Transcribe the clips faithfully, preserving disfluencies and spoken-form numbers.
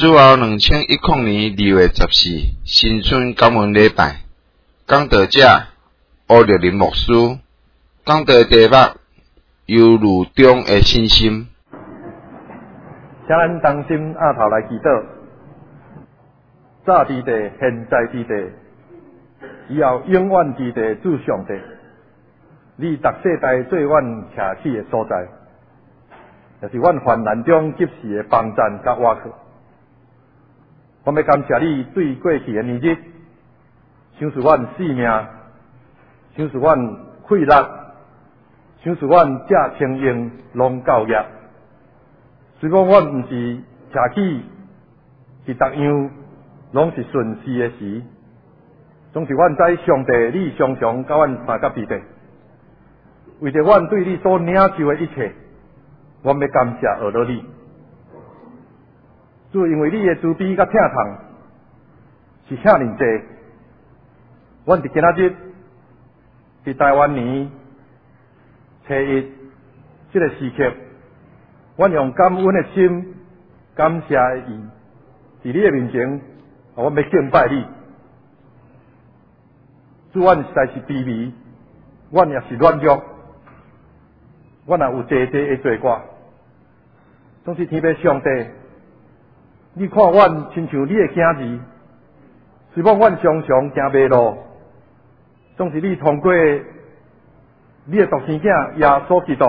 主后两千一零年二月十四，新春感恩礼拜，讲道者乌日林牧师，讲道题目犹如中的信心。 请咱同心压头来祈祷，早之地，现在之地，以后永远之地，主上帝，你逐世代做阮徛起的所在，也是阮患难中及时的帮赞甲倚靠。我要感谢你对过去的年日，想使阮性命，想使阮血力，想使阮正清英拢教业。虽讲阮毋是徛起是逐样拢是顺时的时，总是阮知上帝你常常甲阮三甲伫地，为着阮对你所领受的一切，我要感谢学到你。主，因为你的慈悲甲疼痛是遐尼济，阮伫今仔日伫台湾年初一这个时刻，阮用感恩的心感谢伊，伫你的面前，我要敬拜你。主，阮实在是卑微，阮也是软弱，阮也有济济的罪过，总是天父上帝。你看阮亲像你的囝儿，虽讲阮常常行迷路，总是你通过你的独生囝耶稣基督，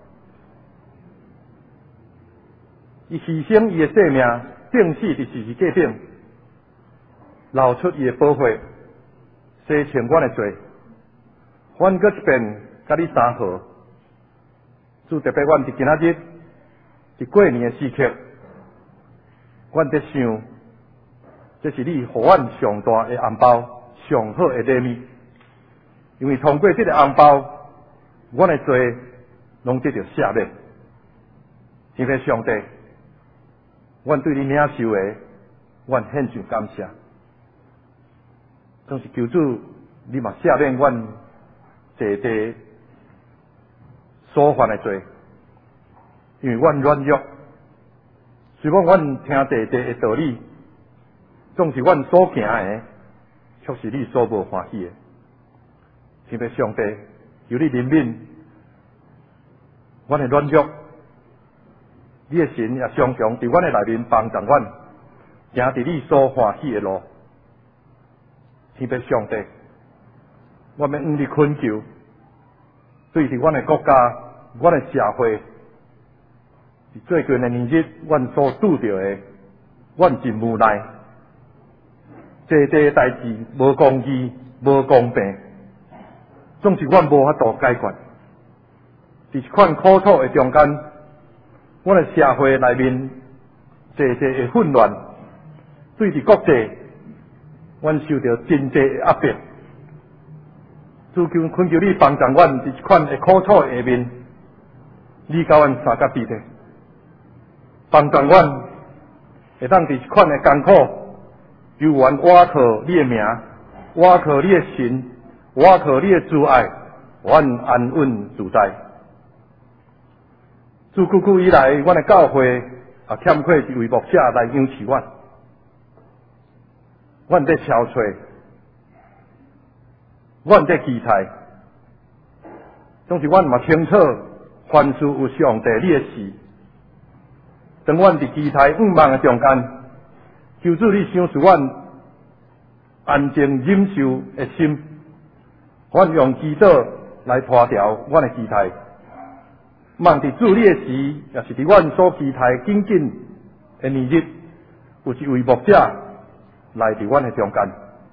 伊牺牲伊的性命，定死伫十字架顶，流出伊的宝血，洗清阮的罪。阮搁一遍甲你三号，主特别阮伫今仔日，伫过年的时刻。阮在想，这是你互阮上大的红包，上好的礼物。因为通过这个红包，阮的罪拢得到赦免。天父上帝，阮对你领受的，阮献上感谢。总是求主，你嘛赦免阮济济所犯的罪，因为阮软弱。虽讲阮听济济的道理，总是阮所行的，却是你所无欢喜的。天父上帝，求你怜悯阮的软弱，你的神也常常伫阮的内面帮助阮，行伫你所欢喜的路。天父上帝，我要向你恳求，对伫阮的国家、阮的社会。最近的年日，阮所拄到的，阮真无奈。济济代志无公义、无公平，总是阮无法度解决。伫一款苦楚的中间，阮的社会内面济济的混乱，对伫国际，阮受到真济的压迫。主求恳求你帮助阮伫一款的苦楚下面，你甲阮三甲伫地。帮助阮会当伫一款的艰苦，由阮倚靠你的名，倚靠你的神，倚靠你的慈爱，阮安稳自在。自久久以来，阮的教会也欠缺一位牧者来养饲阮，阮在憔悴，阮在期待，总是阮嘛清楚，凡事有上帝你的事。当阮伫期待五望的中间，求主你赏赐阮安静忍受的心，阮用祈祷来拖调阮的期待。望伫主你的时，也是伫阮所期待紧紧的年日，有一位牧者来伫阮的中间。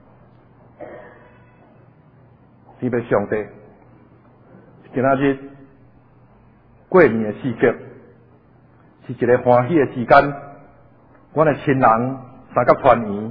天父上帝，今仔日过年的时刻。是一个欢喜的时间，阮的亲人三甲团圆，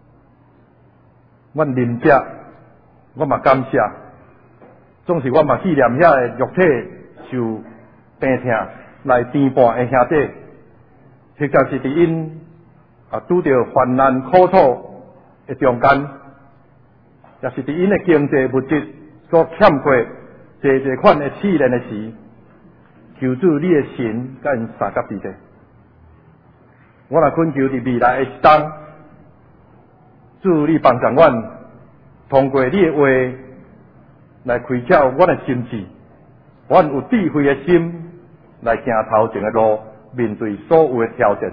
阮邻舍，阮嘛感谢，总是阮嘛纪念遐个肉体受病痛来陪伴的兄弟，或者是伫因啊拄着患难苦楚的中间，也是伫因的经济物质所欠缺济济款的试炼的时。求主你的神甲因三甲伫地， 我若恳求伫未来的一冬，主你帮助阮，通过你的话来开窍阮的心智，阮有智慧的心来行头前的路，面对所有的挑战。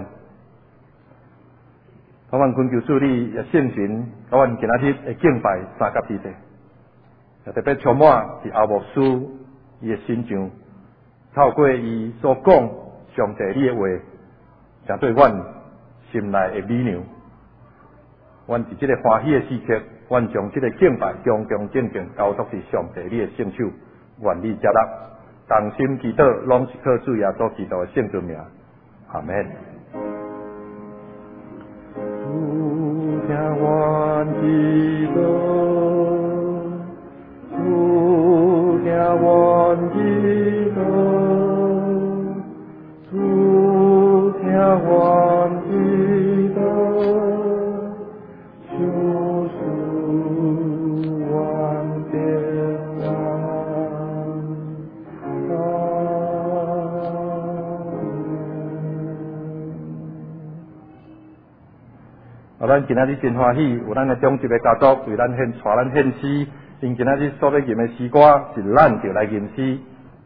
我阮恳求主你也圣神，甲阮今仔日的敬拜三甲之地，也特别充满伫后牧师伊的心肠，透过伊所讲上帝你的话，将对阮心内的美妙。阮伫即个欢喜的时刻，阮将即个敬拜恭恭敬敬交托伫上帝你的圣手，愿你接纳。同心祈祷，拢是靠主耶稣基督的圣尊名，阿门。主听阮祈祷，主听阮祈祷，主听阮祈祷，救赎阮平安。啊，咱今仔日真欢喜，有咱的中级的家族为咱献，带咱献诗，因今仔日所要吟的诗歌是咱就来吟诗。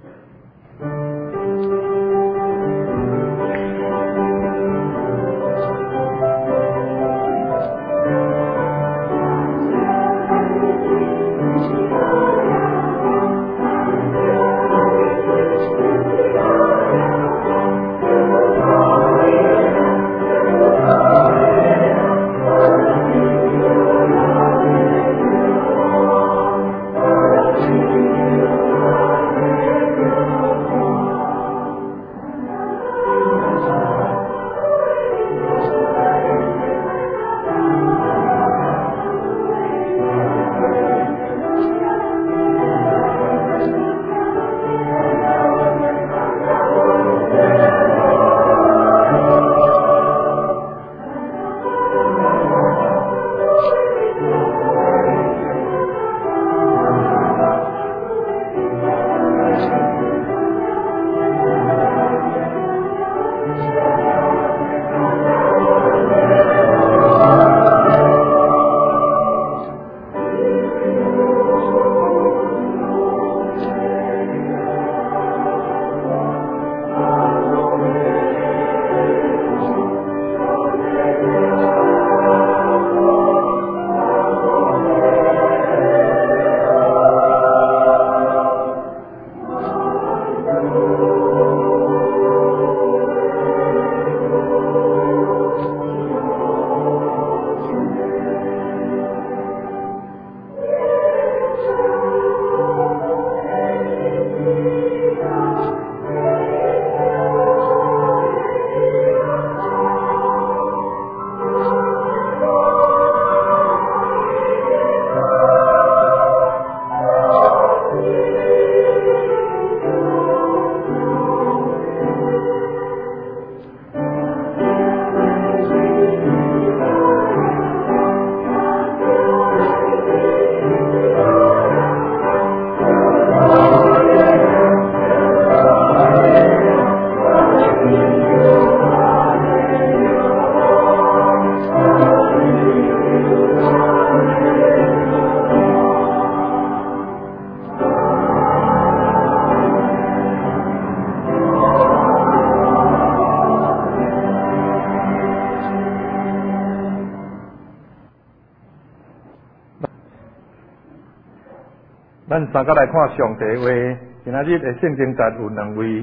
咱三个来看上帝话，今仔日的圣经节有两位，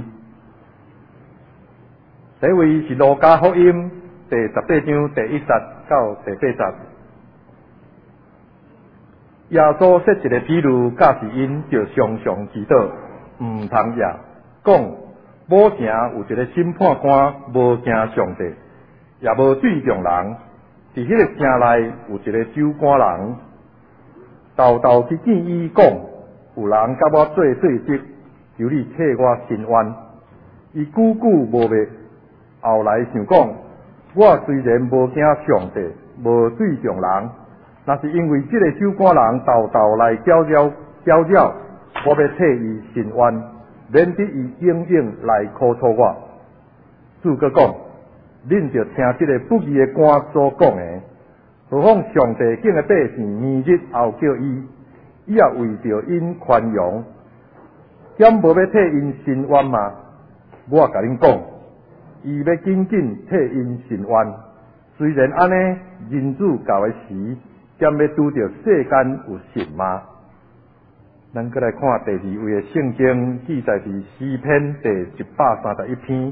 第一位是路加福音第十八章第一节到第八节。耶稣说一个比喻，教示因就常常祈祷，毋通夜，讲某城有一个审判官，无惊上帝，也无对重人。伫迄个城内有一个州官人，豆豆去见伊讲，有人甲我做对质，求你替我伸冤。伊久久无灭，后来想讲，我虽然无惊上帝，无对重人，那是因为这个州官人豆豆来搅搅搅搅，我要替伊伸冤，免得伊永远来苦楚我。主阁讲， 恁着听即个不义的官所讲的，何况上帝竟个百姓年日后叫伊，伊也为着因宽容，兼无要替因伸冤吗？我也甲恁讲，伊要紧紧替因伸冤。虽然安尼，人子到的时，兼要拄着世间有神吗？咱搁来看第二位的圣经，记载伫诗篇第一百三十一篇。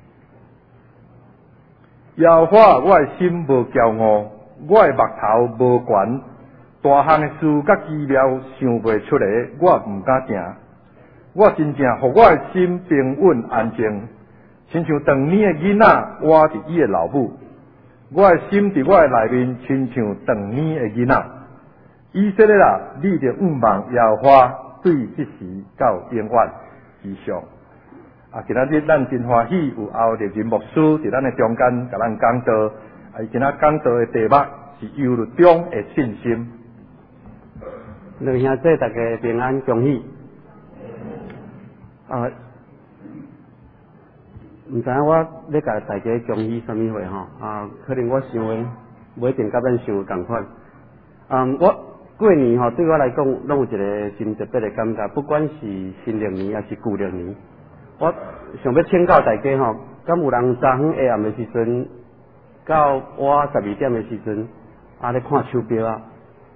耶和华，我的心无骄傲，我的目头无悬，大项的事甲奇妙想袂出来，我毋敢行。我真正互我的心平稳安静，亲像长年的囡仔活伫伊的老母。我的心伫我的内面，亲像长年的囡仔。以色列啊，你着仰望耶和华，对即时到永远之上。啊，今仔日咱真欢喜有欧立仁牧师伫咱的中间，甲咱讲道。啊，伊今仔讲道的题目是忧虑中的信心。 两兄弟大家平安恭喜。啊，毋知影我要甲大家恭喜什么货吼？啊，可能我想的无一定甲咱想的共款。嗯，我过年吼对我来讲，拢有一个真特别的感觉，不管是新历年还是旧历年。我想要请教大家吼，敢有人昨昏下暗的时阵，到我十二点的时阵，啊咧看手表啊？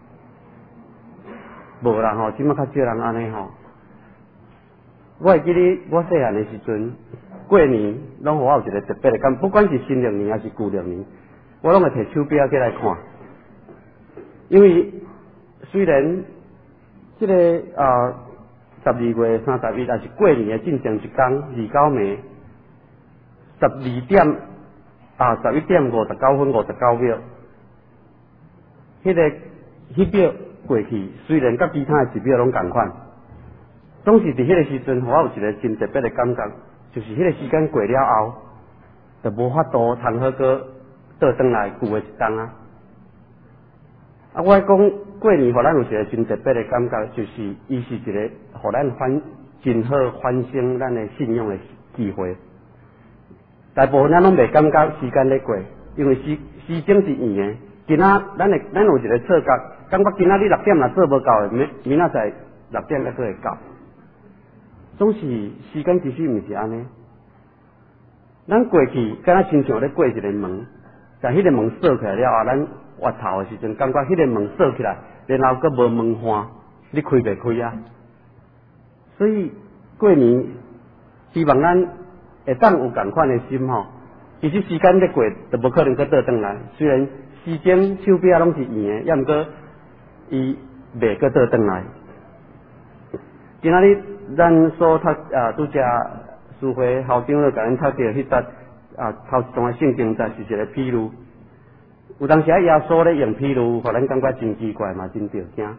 无啦吼，即摆较少人安尼吼。我会记得我细汉的时阵，过年拢互我有一个特别的感，不管是新历年还是旧历年，我拢会摕手表起来看。因为虽然即、这个啊。十二月三十一也是过年的进前一天，二九暝，十二点啊，十一点五十九分五十九秒。迄、那个迄秒过去，虽然甲其他的时秒拢同款，总是伫迄个时阵，我有一个真特别的感觉，就是迄个时间过了后，就无法度通好个倒转来旧的一天啊。啊，我讲过年，互咱有一个真特别的感觉，就是伊是一个互咱反真好反省咱的信仰的机会。大部分咱拢袂感觉时间咧过，因为时时钟是圆的。今仔咱会咱有一个错觉，感觉今仔日六点若做无够的，明明仔载六点才做会到。总是时间其实毋是安尼。咱过去敢若亲像咧过一个门，但迄个门锁起来了后，咱挖头的时阵，感觉迄个门锁起来，然后阁无门环，你开袂开啊？所以过年，希望咱会当有共款的心吼。其实时间咧过，就无可能阁倒转来。虽然时钟手表拢是圆的，也毋过伊袂阁倒转来。今仔日咱所读啊，拄则书会校长咧，甲咱读着迄节啊头一段的圣经，就是一个譬如。有当时啊，耶稣咧用譬如，互咱感觉真奇怪嘛，真着惊。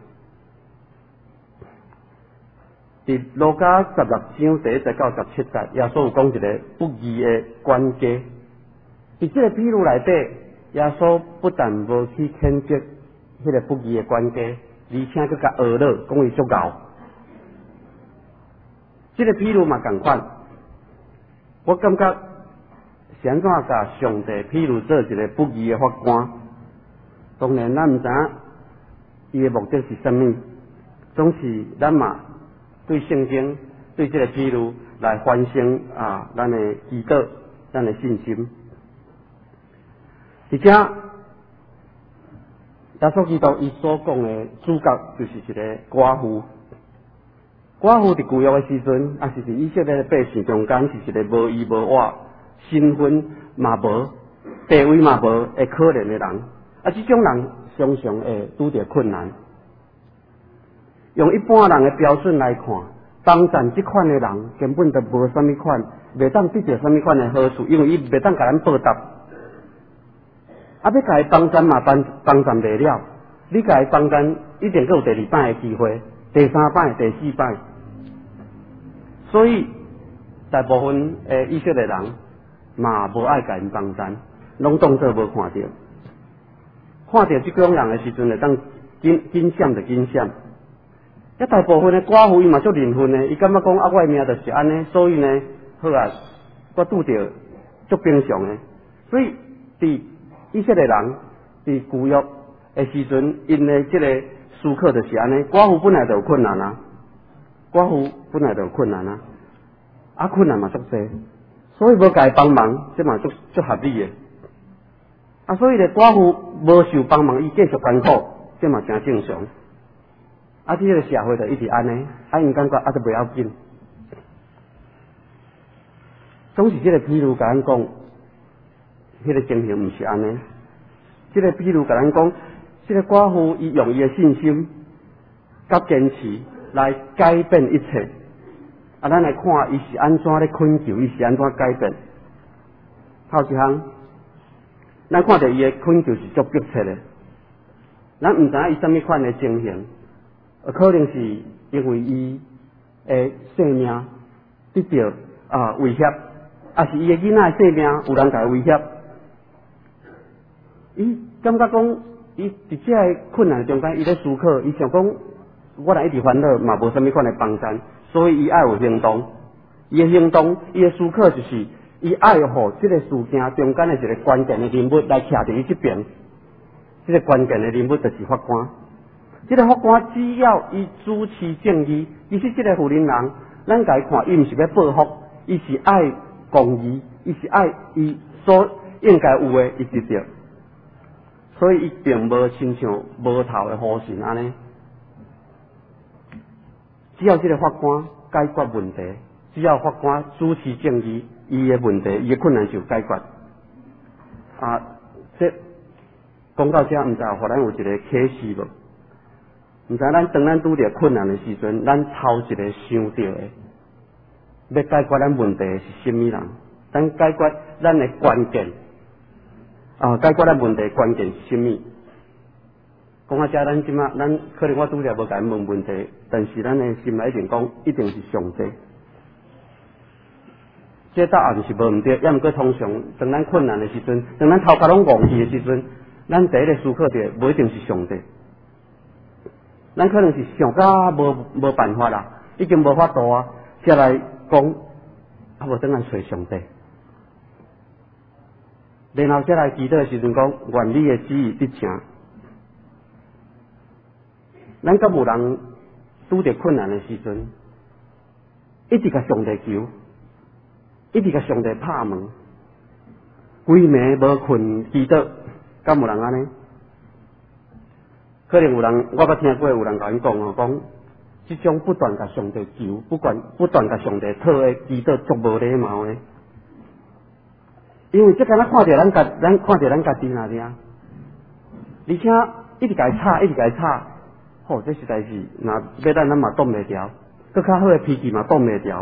伫路加十六章第一节到十七节，耶稣有讲一个不义的管家。伫即个譬如内底，耶稣不但无去谴责迄个不义的管家，而且佮甲学了，讲伊足敖。即、这个譬如嘛共款，我感觉。是安怎甲上帝譬如做一个不义的法官？当然，咱毋知影伊的目的是甚物，总是咱嘛对圣经、对这个譬如来反省啊，咱的祈祷、咱的信心。而且，耶稣基督伊所讲的主角就是一个寡妇。寡妇伫旧约的时阵，也是伫以色列的百姓中间，是一个无依无倚。身份嘛无，地位嘛无，会可怜的人，啊，这种人常常会拄着困难。用一般人的标准来看，帮赞这款的人根本就无啥物款，袂当得到啥物款的好处，因为伊袂当甲咱报答。啊，要甲伊帮赞嘛帮帮赞袂了，你甲伊帮赞一定阁有第二摆的机会，第三摆、第四摆。所以大部分诶以色列人。嘛无爱甲因帮赞，拢当作无看到。看到即种人的时阵，会当紧紧闪就紧闪。一大部分的寡妇伊嘛足认份的，伊感觉讲啊，我的命就是安尼，所以呢，好啊，我拄着足平常的， 所以伫以色列人伫旧约的时阵，因的即个思考就是安尼，寡妇本来就有困难啊，寡妇本来就有困难啊，啊困难嘛足济，所以无甲伊帮忙，这嘛足足合理的。啊，所以咧寡妇无受帮忙，伊继续艰苦，这嘛诚正常。啊，即个社会就一直安尼，啊因感觉啊都袂要紧。总是即个譬如甲咱讲，迄个情形毋是安尼。即个譬如甲咱讲，即个寡妇伊用伊的信心、甲坚持来改变一切。啊，咱来看伊是安怎咧恳求，伊是安怎改变。头一项，咱看到伊的恳求是足迫切的，咱毋知影伊什么款的情形，可能是因为伊的性命得到啊威胁。啊，是伊个囡仔性命有人甲伊威胁，伊感觉讲，伊伫遮个困难中间，伊咧思考，伊想讲，我若一直烦恼，嘛无啥物款的帮衬，所以伊爱有行动。伊的行动，伊的思考就是，伊爱互即个事件中间的一个关键的人物来徛伫伊即边。即、这个关键的人物就是法官。即、这个法官只要伊主持正义，其实即个妇人人，咱家看，伊毋是要报复，伊是爱公义，伊是爱伊所应该有诶，伊得到，所以伊并无亲像无头诶好神安尼。只要即个法官解决问题，只要法官主持正义，伊诶问题、伊诶困难就解决。啊，这讲到遮，毋知互咱有一个启示无？毋知咱当咱拄着困难诶时阵，咱头一个想到诶。要解决咱问题是甚么人？咱解决咱的关键啊！解决咱问题的关键是甚么？讲到遮，咱即马咱可能我拄则无甲因问问题，但是咱的心内一定讲，一定是上帝。这答案是无毋对，也毋过通常当咱困难的时阵，当咱头壳拢忘记的时阵，咱第一个思考着无一定是上帝。咱可能是想甲无无办法啦，已经无法度啊，才来。讲啊，无等来找上帝，然后再来祈祷的时阵讲，愿你的旨意得成。咱甲有人拄着困难的时阵，一直甲上帝求，一直甲上帝拍门，规暝无困祈祷，敢有人安尼？可能有人，我捌听过有人甲因讲哦，讲。即种不断甲上帝求，不管不断甲上帝讨的祈祷，足无礼貌的。因为即敢若看着咱家，咱看着咱家己那尔，而且一直甲伊吵，一直甲伊吵，吼，这实在是，若要咱咱嘛挡袂牢，搁较好的脾气嘛挡袂牢。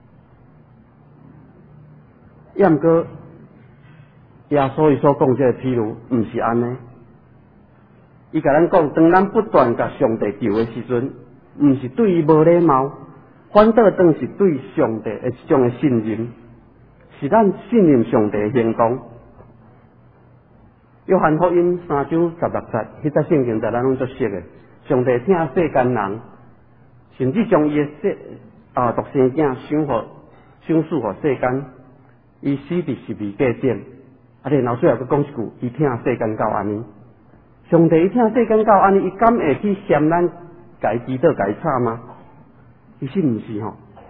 也毋过，耶稣伊所讲这个譬如，毋是安尼。伊甲咱讲，当咱不断甲上帝求的时阵。毋是对伊无礼貌，反倒当是对上帝的一种的信任，是咱信任上帝的行动。约翰福音三章十六节，迄则圣经在咱拢足熟的。上帝听世间人，甚至将伊的世啊独生囝赏互赏赐互世间，伊死伫十字架顶，啊然后最后佫讲一句，伊听世间到安尼。上帝伊听世间到安尼，伊敢会去嫌咱？改祈祷改吵吗？其实毋是吼。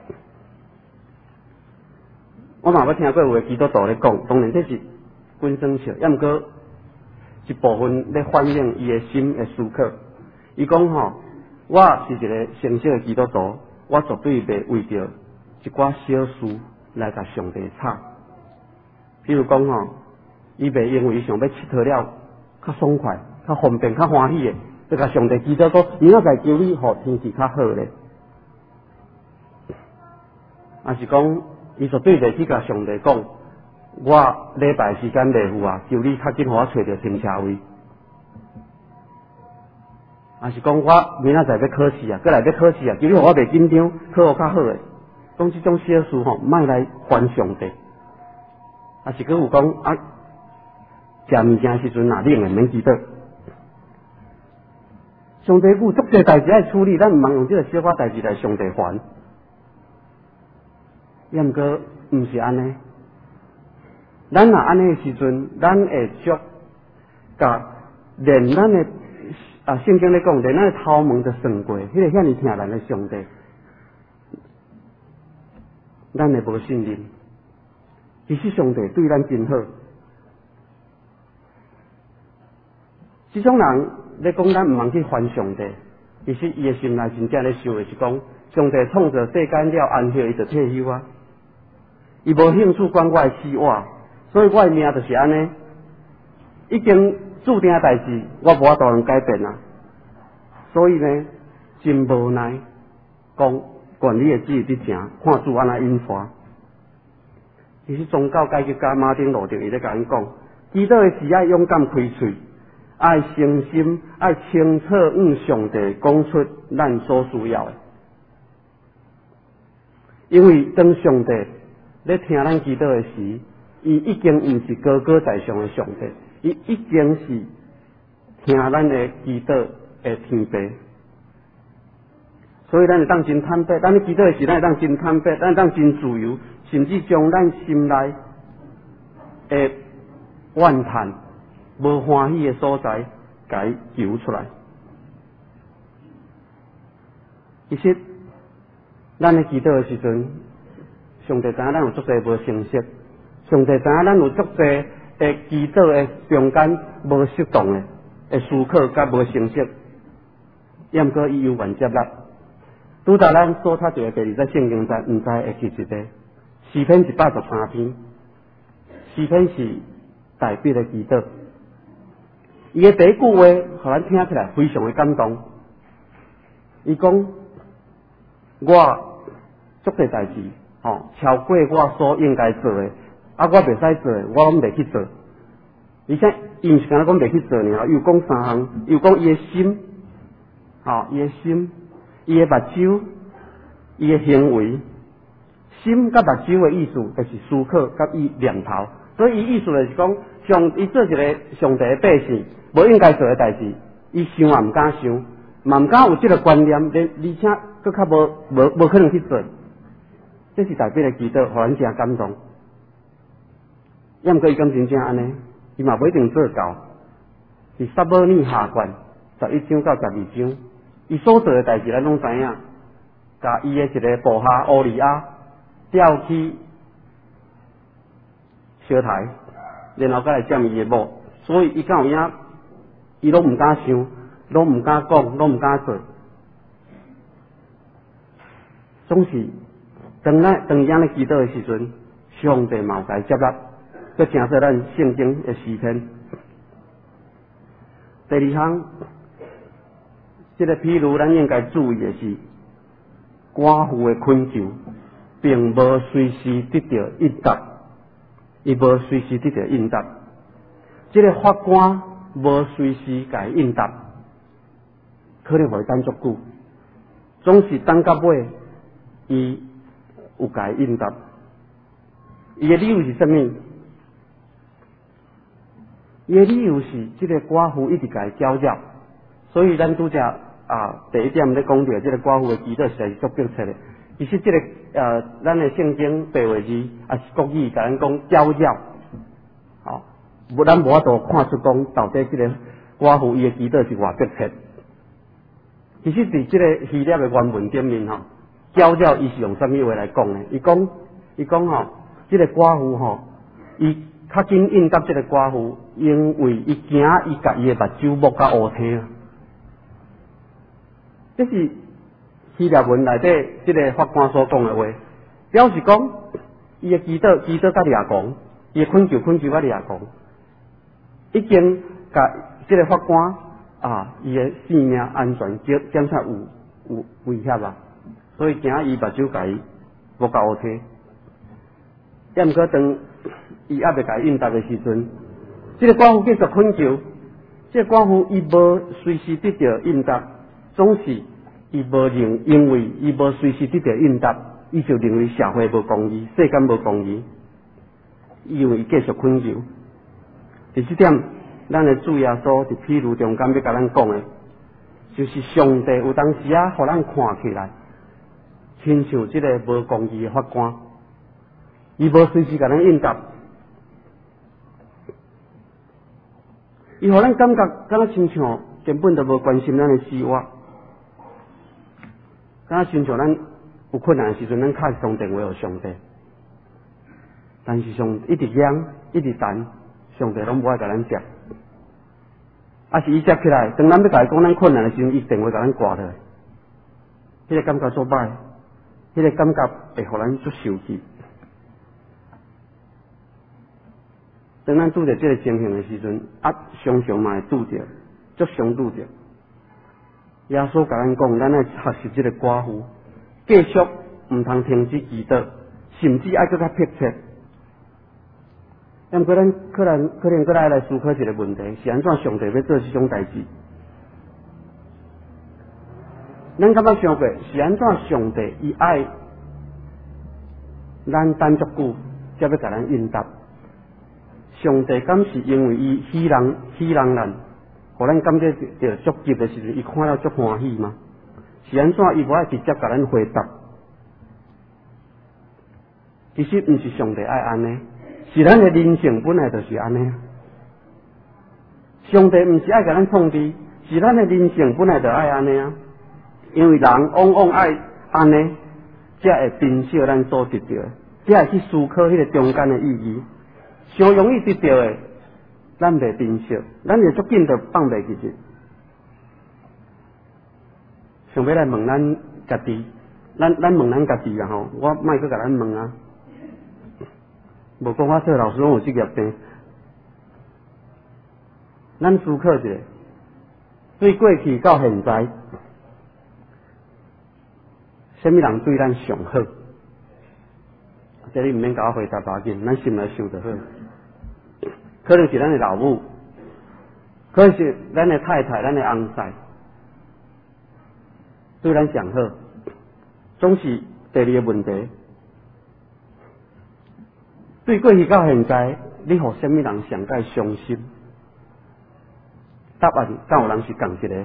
我嘛捌听过有个基督徒咧讲，当然这是君生笑，也毋过一部分咧反映伊的心的思考。伊讲吼，我是一个诚实的基督徒，我绝对袂为着一寡小事来甲上帝吵。譬如讲吼，伊袂因为伊想要佚佗了较爽快、较方便、较欢喜的。就甲上帝祈祷讲，明仔载求你，互天气较好咧。啊是讲，伊绝对袂去甲上帝讲，我礼拜时间袂赴啊，求你较紧互我找着停车位。啊是讲，我明仔载要考试啊，过来要考试啊，求你互我袂紧张，考互较好诶。讲即种小事吼，莫来烦上帝。啊是讲有讲啊，食物件时阵若冷诶，免祈祷。上帝有足侪代志爱处理，咱毋通用即个小可代志来上帝烦。也毋过毋是安尼， 咱若安尼的时阵，咱会足甲连咱的啊圣经咧讲，连咱的头毛都算过，迄、那个遐尼疼咱的上帝，咱会无信任。其实上帝对咱真好。这种人咧讲，咱毋通去烦上帝。其实伊的心内真正咧想的是讲，上帝创造世间了，安息伊就退休啊。伊无兴趣管我的死活，所以我的命就是安尼，已经注定的代志，我无法度能改变啊。所以呢，真无奈讲管理的旨意伫正，看主安那引发。其实宗教改革家马丁路德伊咧甲咱讲，祈祷的时爱勇敢开喙。爱诚心，爱清楚向上帝讲出咱所需要的，因为当上帝咧听咱祈祷的时，伊已经毋是高高在上的上帝，伊已经是听咱的祈祷的天父。所以咱会当真坦白，咱咧祈祷的时，咱会当真坦白，咱会当真自由，甚至将咱心内的怨叹、无欢喜的所在，甲伊求出来。其实，咱咧祈祷的时阵，上帝知影咱有足侪无诚实，上帝知影咱有足侪诶祈祷的中间无适当的诶思考甲无诚实，也毋过伊有愿接纳。拄则咱所读着第二节圣经在，毋知会记一个诗篇一百十三篇，诗篇是代表的祈祷。伊的第一句话，互咱听起来非常的感动。伊讲：我做些代志，吼、哦，超过我所应该做的，啊，我袂使做的，我拢袂去做。而且伊毋是干那讲袂去做呢，又讲三项，又讲伊的心，吼、哦，伊的心，伊的目睭，伊的行为，心甲目睭的意思，就是思考甲伊念头。所以伊意思就是讲，上伊做一个上帝的百姓，无应该做的代志，伊想也毋敢想，嘛毋敢有这个观念，连而且佫较无无无可能去做。这是代表的祈祷，互咱真感动。也毋过伊敢真正安尼，伊嘛不一定做到。是撒母耳下卷十一章到十二章，伊所做的代志咱拢知影，甲伊的一个部下乌利亚调去烧台，然后再来占伊的某，所以伊敢有影，伊拢毋敢想，拢毋敢讲，拢毋敢做。总是当咱当伊安尼祈祷的时阵，上帝嘛有甲伊接纳，佮正说咱圣经的诗篇。第二项，即、这个譬如咱应该注意的是，寡妇的恳求，并无随时得到应答。伊无随时得到应答，即、这个法官无随时甲伊应答，可能会等足久，总是等到尾，伊有甲伊应答。伊的理由是啥物？伊的理由是即个寡妇一直甲伊搅扰，所以咱拄则啊第一点咧讲到，即个寡妇的祈祷实在是足迫切的。其实这个呃，咱的圣经白话字也是国语，甲咱讲搅扰，吼、哦，无咱无法度看出讲到底这个寡妇伊的祈祷是偌迫切。其实伫这个希腊的原文顶面吼，搅扰伊是用啥物话来讲呢？伊讲伊讲吼，这个寡妇吼，伊较紧应答这个寡妇，因为伊惊伊甲伊的目睭摸甲乌青啊，这是希腊文内底即个法官所讲的话，表示讲伊的祈祷祈祷甲掠狂，伊的恳求恳求甲掠狂，已经甲即个法官啊，伊的性命安全检检测有有威胁啊，所以惊伊目睭甲伊无甲乌青。也毋过当伊还未甲伊应答的时阵，即、这个寡妇继续恳求，即、这个寡妇伊无随时得到应答，总是。伊无认，因为伊无随时得到应答，伊就认为社会无公义，世间无公义，因为伊继续恳求。第四点，咱的主耶稣伫譬如中间要甲咱讲的，就是上帝有当时啊，互咱看起来，亲像即个无公义的法官，伊无随时甲咱应答， 伊互咱感觉敢若亲像根本就无关心咱的生活，敢若亲像咱有困难的时阵，咱敲一通电话互上帝，但是上一直响，一直等，上帝拢无爱甲咱接。啊是伊接起来，当咱要甲伊讲咱困难的时阵，伊电话甲咱挂落来，迄、那个感觉足歹，迄、那个感觉会互咱足受气。当咱拄着这个情形的时阵，啊，常常嘛会拄着，足常拄着。耶稣甲咱讲，咱要学习这个寡妇，继续毋通停止祈祷，甚至爱搁较迫切。毋过咱可能可能搁来来思考一个问题，是安怎上帝要做这种代志？咱感觉想过，是安怎上帝伊爱咱等足久，才要甲咱应答？上帝敢是因为伊喜人喜人咱，互咱感觉到足急的时阵，伊看了足欢喜吗？是安怎伊无爱直接甲咱回答？其实毋是上帝爱安尼。是咱的人性本来就是安尼，上帝毋是爱甲咱创治，是咱的人性本来就爱安尼啊。因为人往往爱安尼，才会珍惜咱所得到的，才会去思考迄个中间的意义。上容易得到的，咱袂珍惜，咱就足紧就放袂记去。想要来问咱家己，咱咱问咱家己啊吼，我莫去甲咱问啊。无讲我说老师拢有职业病，咱思考一下，对过去到现在，什么人对咱上好？这你毋免甲我回答要紧，咱心内想就好。可能是咱的老母，可能是咱的太太、咱的翁婿，对咱上好，总是第二个问题。对过去到现在，你互什么人上界伤心？答案敢有人是共一个？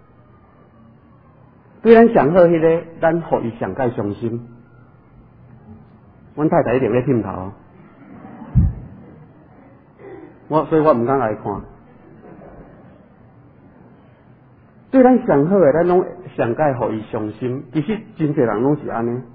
对咱上好迄个，咱互伊上界伤心。阮太太一定咧忝头，我所以我毋敢来看。对咱上好诶，咱拢上界互伊伤心。其实真侪人拢是安尼。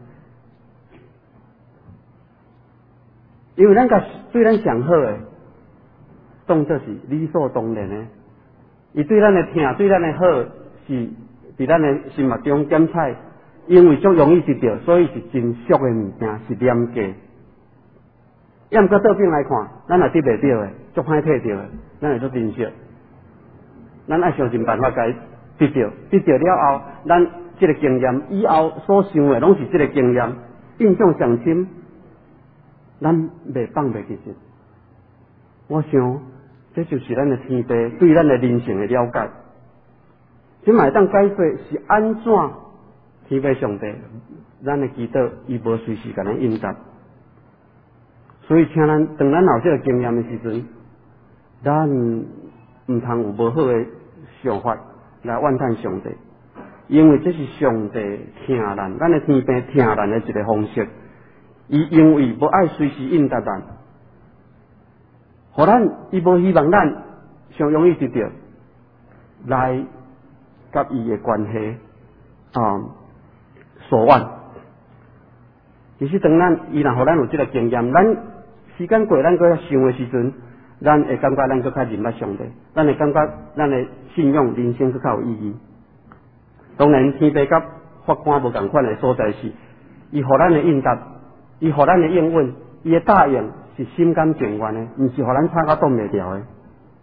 因为咱甲对咱上好诶，当作是理所当然诶。伊对咱诶疼，对咱诶好，是伫咱诶心目中检采，因为足容易得到，所以是真俗诶物件，是廉价。要毋过倒边来看，咱也得袂到诶，足歹摕到诶，咱会足珍惜。咱爱想尽办法甲伊得到，得到了后，咱即个经验以后所想诶，拢是即个经验，印象上深。咱袂放袂记住，我想这就是咱的天父对咱的人性的了解。即卖当解说是安怎天父上帝，咱的祈祷伊无随时甲咱应答。所以请咱当咱有这个经验的时阵，咱毋通有无好的想法来怨叹上帝，因为这是上帝疼咱，咱的天父疼咱的一个方式。伊因为无爱随时应答咱，互咱伊无希望咱上容易得到来甲伊的关系啊所愿。其实当咱伊若互咱有这个经验，咱时间过，咱搁想的时阵，咱会感觉咱搁较认捌上帝，咱会感觉咱的信仰人生搁较有意义。当然，天父甲法官无共款的所在是，伊互咱的应答。伊互咱的应允，伊的答应是心甘情愿的，毋是互咱吵到挡袂牢的。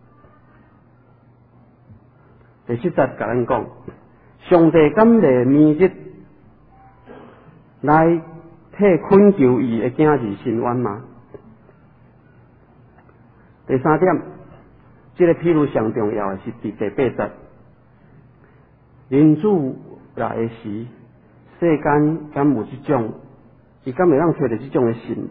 第七节甲咱讲，上帝敢袂明日来替恳求伊的囝儿伸冤吗？第三点，这个譬如上重要的是第第八节，人主来的时，世间敢有这种？伊敢会让找到这种的信无？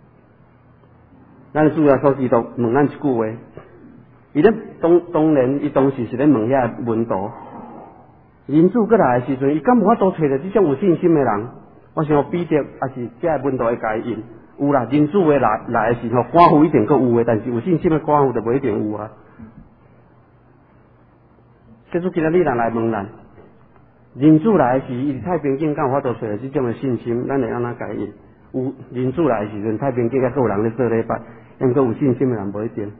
咱主要所基督问咱一句话，伊咧当当然，伊当时是咧问遐门徒，人主过来的时阵，伊敢无法度找到这种有信心的人？我想彼得也是这门徒会甲伊应，有啦，人主话来来的时候，寡妇一定阁有诶，但是有信心的寡妇就不一定有啊。 这次今仔日人来问咱，人主来时，伊太平间敢有法度找到即种的信心，咱会安怎解应？有人主来时阵，太平间还阁有人咧做礼拜，因阁有信心的人无一定。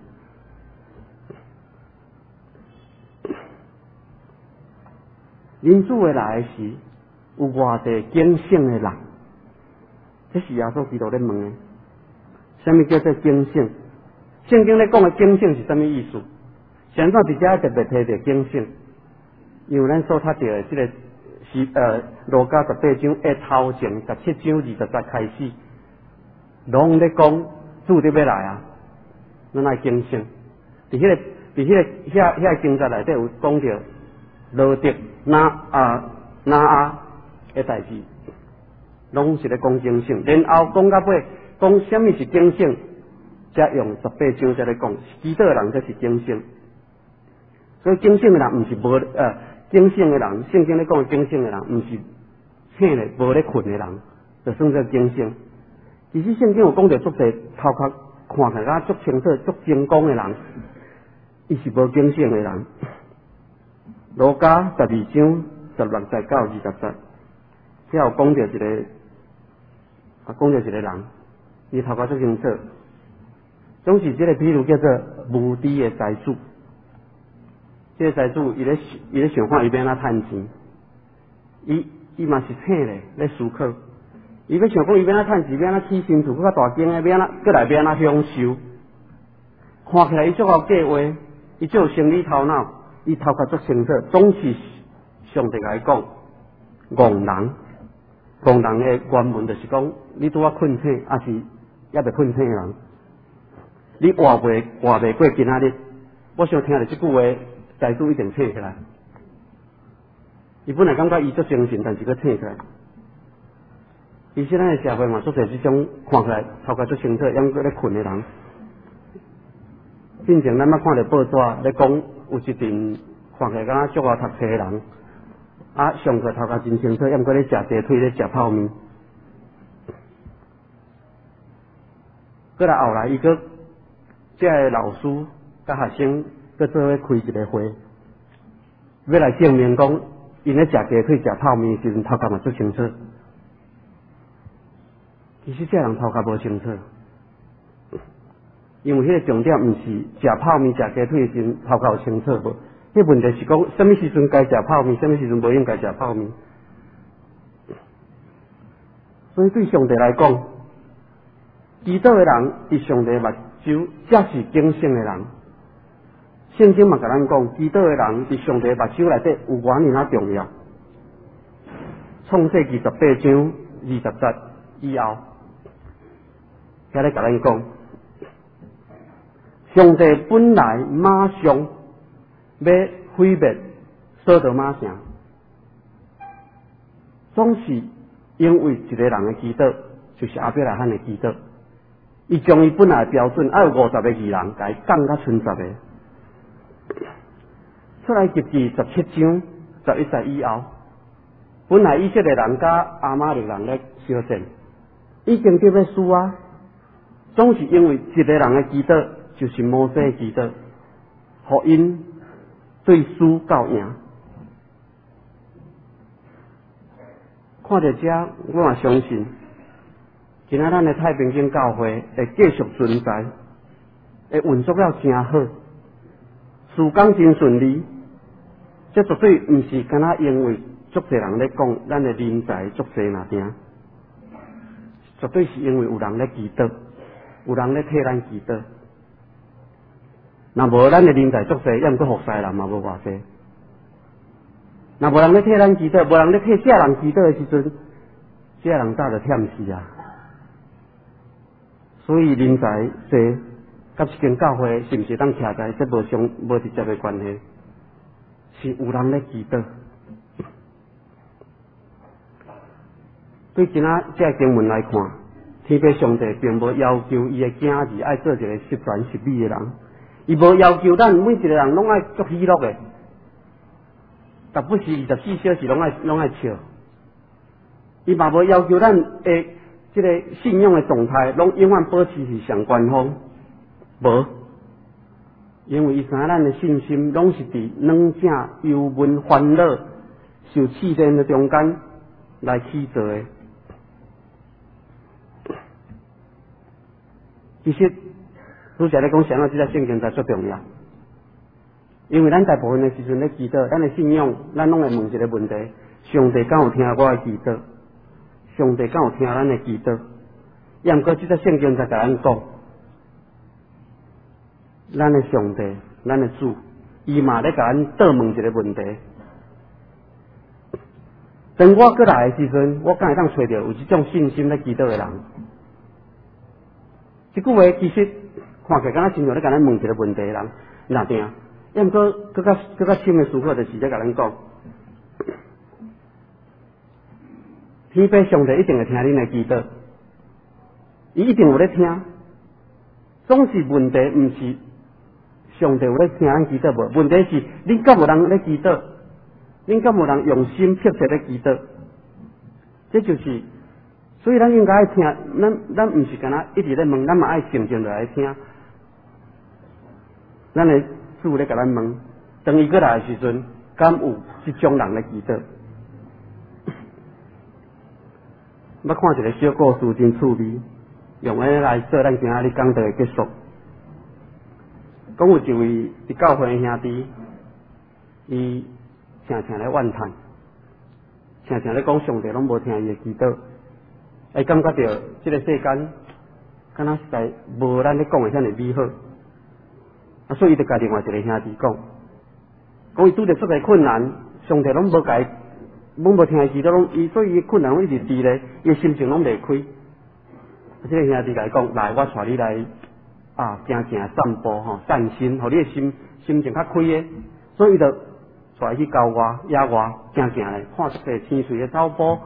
人主的来时，有偌济警醒的人，这是耶稣基督咧问的。什么叫做警醒？圣经咧讲的警醒是什么意思？现在伫遮特别提着警醒，因为咱所读到的这个是呃路加十八章的头前十七章二十节开始，拢咧讲主得要来啊，咱爱警醒。伫迄、那个伫迄、那个遐遐经节内底有讲着罗德那啊那啊的代志，拢是咧讲警醒。然后讲到尾，讲什么是警醒，才用十八章才咧讲，基督的人才是警醒。所以警醒的人毋是无呃，警醒的人，圣经咧讲警醒的人，毋是醒咧无咧困的人，就算做警醒。其实圣经有讲着足侪头壳看起来足清楚、足精光的人，伊是无警醒的人。路加十二章十六节到二十节，只有讲着一个，啊，讲着一个人，伊头壳足清楚，总是这个比如叫做无知的财主。这个财主伊咧伊咧想看伊要安怎趁钱，伊伊嘛是醒咧咧思考，伊要想讲伊要安怎趁钱，要安怎起新厝，搁较大间诶，要安怎，过来要安怎享受。看起来伊足有计划，伊足有生理头脑，伊头壳足清楚，总是上帝来讲，戆人，戆人诶原文就是讲，你拄啊困醒，还是还未困醒诶人，你活袂活袂过今仔日。我想听着即句话。财主一定醒起来，伊本来感觉伊足精神，但是佫醒起来。其实咱的社会嘛，足侪即种看起来头壳足清楚，ยัง佫咧困的人。进前咱捌看着报纸咧讲，有一阵看起来敢若足爱读册的人，啊上课头壳真清楚，ยัง佫咧食鸡腿，咧食泡面。佫来后来，伊佫这个老师甲学生。佮做伙开一个会，要来证明讲，因咧食鸡腿、食泡面时阵，头壳嘛足清楚。其实这人头壳无清楚，因为迄个重点毋是食泡面、食鸡腿时阵头壳有清楚无？迄问题是讲，什么时阵该食泡面，什么时阵无应该食泡面。所以对上帝来讲，基督的人伫上帝目睭才是警醒的人。圣经嘛，甲咱讲，基督的人伫上帝目睭内底有偌尔啊重要。创世纪十八章二十节以后，遐咧甲咱讲，上帝本来马上要毁灭所多玛城，总是因为一个人的基督，就是亚伯拉罕的基督，伊将伊本来的标准，爱有五十个义人，甲伊降到剩十个。出来及记十七章十一节以后，本来以色列人甲亚玛力人咧相战，已经得要输啊！总是因为一个人的基督，就是摩西的基督，互因对输到赢。看到这，我也相信，今仔咱的太平间教会会继续存在，会运作了真好。事工真顺利，这绝对毋是敢若因为足侪人咧讲咱的人才足侪那点，绝对是因为有人咧祈祷，有人咧替咱祈祷。若无咱的人才足侪，也毋过服侍人嘛无偌济。若无人咧替咱祈祷，无人咧替这人祈祷的时阵，这人早就忝死啊！所以人才侪。甲一间教会是毋是当徛在，这无相无直接的关系，是有人咧祈祷。对今仔这经文来看，天父上帝并无要求伊的囝儿爱做一个十全十美的人，伊无要求咱每一个人拢爱足喜乐的，但不是二十四小时拢爱拢爱笑。伊嘛无要求咱的这个信仰的状态拢永远保持是上官方。无， 因为伊知影咱的信心拢是伫软正、忧闷、烦恼、受试炼的中间来起造的。其实，拄则咧讲，上啊，即个圣经才最重要。因为咱大部分的时阵咧祈祷，咱的信仰，咱拢会问一个问题：上帝敢有听我的祈祷？上帝敢有听咱的祈祷？也毋过即个圣经才甲咱讲，咱的上帝，咱的主，伊嘛咧甲咱倒问一个问题。当我过来的时阵，我敢会当找到有即种信心咧祈祷的人？即句话其实看起来敢若亲像咧甲咱问一个问题的人，哪定？也毋过更较更较深的思考，就是咧甲咱讲，天父上帝一定会听恁的祈祷，伊一定有咧听。总是问题毋是上帝有咧听咱祈祷无？问题是恁敢有人咧祈祷？恁敢有人用心迫切咧祈祷？这就是，所以咱应该爱听，咱咱毋是干那一直咧问，咱嘛爱静静落来听。咱的主咧甲咱问，当伊过来的时阵，敢有即种人咧祈祷？要看一个小故事，真趣味，用安尼来做咱今仔日讲道的结束。讲有一位伫教会的兄弟，伊常常咧怨叹，常常咧讲上帝拢无听伊的祈祷，会感觉到即个世间，敢若实在无咱咧讲的遐尼美好。啊，所以伊就甲另外一个兄弟讲，讲伊拄着足个困难，上帝拢无甲伊，拢无听伊祈祷，拢伊所以伊困难拢一直伫咧，伊心情拢袂开。啊，即个兄弟甲伊讲，来，我带你来啊，行行散步吼，散心，互你的心心情较开诶。所以伊就带伊去郊外、野外行行咧，看一个天水的走步，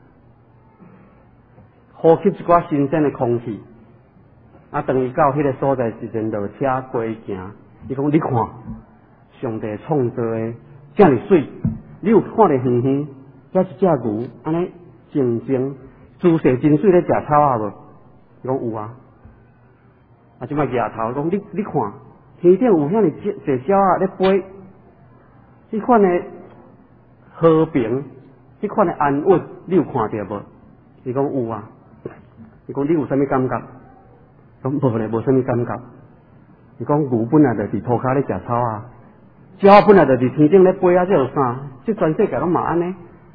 呼吸一寡新鲜的空气。啊，当伊到迄个所在时阵，落车过行，伊讲：你看，上帝创造的这么水，你有看得远远，遐一只牛安尼静静姿势真水咧食草啊无？伊讲有啊。啊，即摆举头讲：你你看，天顶有遐尼只只鸟啊咧飞，即款的和平，即款的安稳，你有看到无？伊讲有啊。伊讲你有啥物感觉？讲无咧，无啥物感觉。伊讲牛本来就伫涂骹咧食草啊，鸟本来就伫天顶咧飞啊，这有啥？这全世界拢嘛安尼。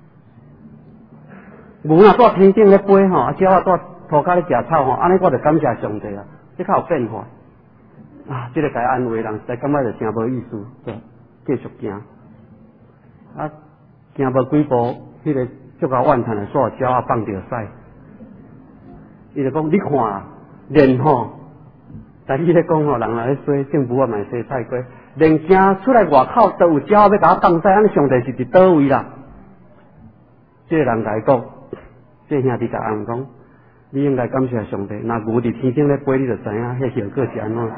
牛若在天顶咧飞吼，啊鸟啊在涂骹咧食草吼，安尼我就感谢上帝啊，这较有变化。啊，这个该安慰人，实在感觉就真无意思，对，继续行。啊，行无几步，迄、那个足够怨叹的煞鸟啊放着屎，伊就讲你看啊。连吼，但你咧讲吼，人来咧说，政府啊嘛说太过，连行出来外口都有鸟要甲我放屎，安尼上帝是伫倒位啦？这个人来讲，这兄弟甲人讲，你应该感谢上帝，若牛伫天顶咧飞，你就知影迄效果是安怎，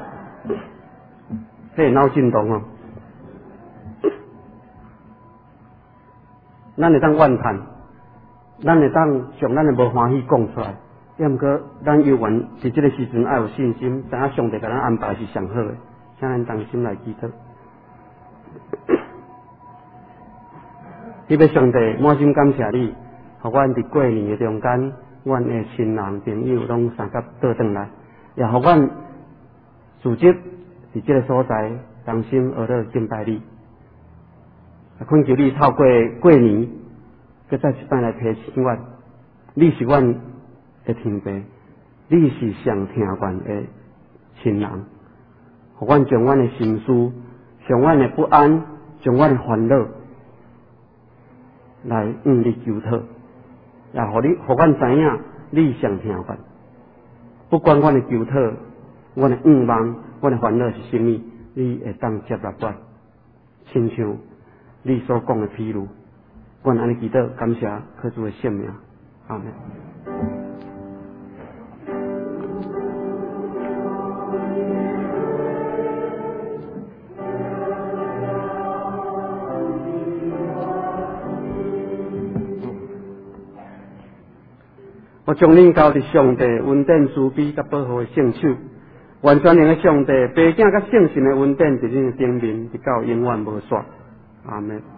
迄脑震动哦。咱会当怨叹，咱会当上咱的无欢喜讲出来。也毋过，咱犹原伫即个时阵爱有信心，知影上帝甲咱安排是上好的，请咱同心来祈祷。迄个上帝满心感谢你，互阮伫过年的中间，阮的亲人朋友拢相甲倒转来，也互阮组织伫即个所在同心而乐敬拜你。恳求你透过过年，搁再一摆来提醒阮，你是阮的天父，你是上听阮的亲人，互阮将阮的心思、将阮的不安、将阮的烦恼来向你求讨，也互你互阮知影你上听阮。不管阮的求讨、阮的愿望、阮的烦恼是甚物，你会当接纳阮，亲像你所讲的譬如，阮安尼祈祷，感谢靠主的圣名，阿门。我将恁交伫上帝恩典慈悲甲保护的圣手， 完全能的上帝，爸囝甲圣神的恩典伫恁的顶面，直到永远无煞。阿门。